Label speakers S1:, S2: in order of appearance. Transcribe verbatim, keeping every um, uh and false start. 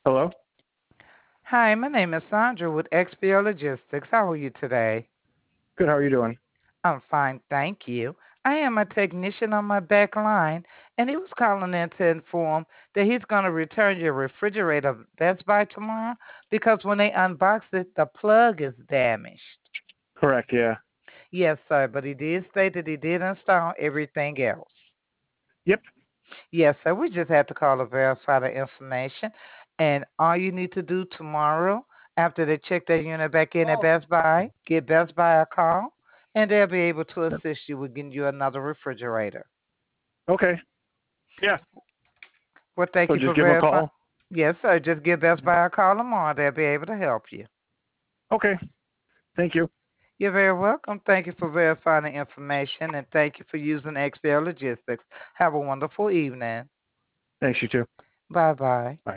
S1: Hello?
S2: Hi, my name is Sandra with X P O Logistics. How are you today?
S1: Good. How are you doing?
S2: I'm fine, thank you. I am a technician on my back line, and he was calling in to inform that he's going to return your refrigerator at Best Buy tomorrow because when they unbox it, the plug is damaged.
S1: Correct. Yeah.
S2: Yes, sir, but he did state that he did install everything else.
S1: Yep.
S2: Yes, sir. We just had to call to verify the information. And all you need to do tomorrow, after they check that unit back in at Best Buy, give Best Buy a call, and they'll be able to assist you with getting you another refrigerator.
S1: Okay. Yeah.
S2: Well, thank
S1: So
S2: you for
S1: just give them a
S2: verifying.
S1: call.
S2: Yes, sir. Just give Best Buy a call tomorrow. They'll be able to help you.
S1: Okay. Thank you.
S2: You're very welcome. Thank you for verifying the information, and thank you for using X P L Logistics. Have a wonderful evening.
S1: Thanks, you too.
S2: Bye bye.
S1: Bye.